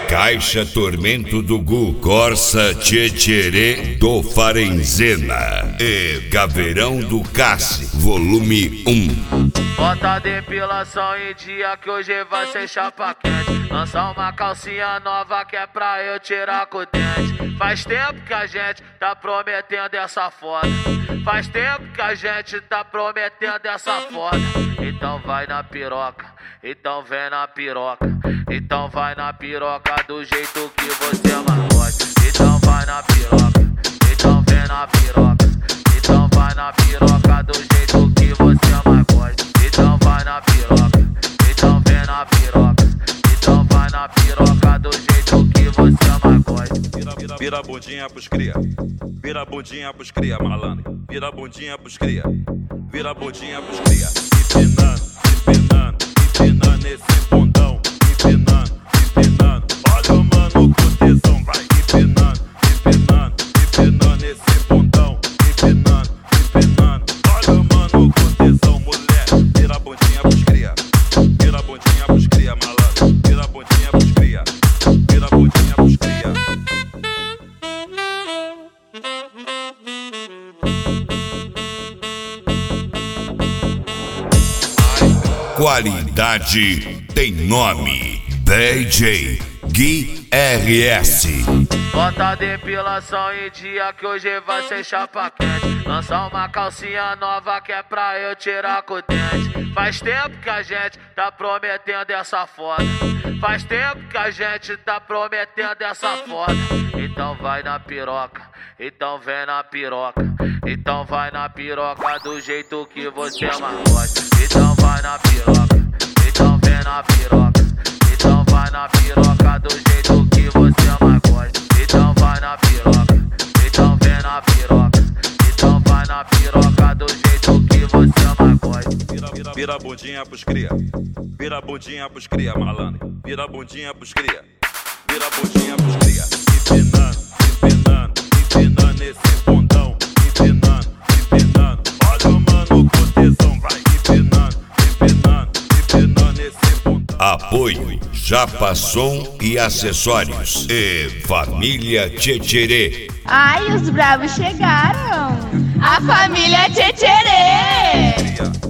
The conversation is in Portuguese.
Caixa Tormento do Gu, Corsa Tchetcherê do Farenzena e Gaveirão do Cassi, volume 1. Bota depilação em dia que hoje vai ser chapa quente. Lança uma calcinha nova que é pra eu tirar com o dente. Faz tempo que a gente tá prometendo essa foda. Faz tempo que a gente tá prometendo essa foda. Então vai na piroca, então vem na piroca. Então vai na piroca do jeito que você mais gosta. Então vai na piroca, então vem na piroca. Então vai na piroca do jeito que você mais gosta. Então vai na piroca, então vem na piroca. Então vai na piroca do jeito que você mais gosta. Vira a bundinha pros cria, vira a bundinha pros cria, malandro. Vira a bundinha pros cria, vira a bundinha pros cria. Empinando, empinando, empinando esse bundão. Empinando, empinando, olha o mano com tesão. Vai empinando, empinando, empinando esse bundão. Empinando, empinando, olha o mano com tesão. Mulher, vira a bundinha pros cria, vira a bundinha pros cria, malandro. Vira a bundinha pros cria, vira a bundinha pros cria. Qualidade tem nome, DJ Gui RS. Bota depilação em dia que hoje vai ser chapa quente. Lança uma calcinha nova que é pra eu tirar com o dente. Faz tempo que a gente tá prometendo essa foda. Faz tempo que a gente tá prometendo essa foda. Então vai na piroca, então vem na piroca. Então vai na piroca do jeito que você mais gosta. Então vai na piroca, então vem na piroca. Então vai na piroca do jeito que você mais gosta. Então vai na piroca, então vem na piroca. Então vai na piroca do jeito que você mais gosta. Vira a bundinha pros cria, vira a bundinha pros cria, malandro. Vira a bundinha pros cria, vira a bundinha pros cria. Empinando, empinando, empinando esse bundão. Empinando, empinando, olha o mano com tesão. Vai empinando, empinando, empinando esse bundão. Apoio Japa Som e Acessórios e Família Tchetcherê. Ai, os bravos chegaram! A família Tchetcherê!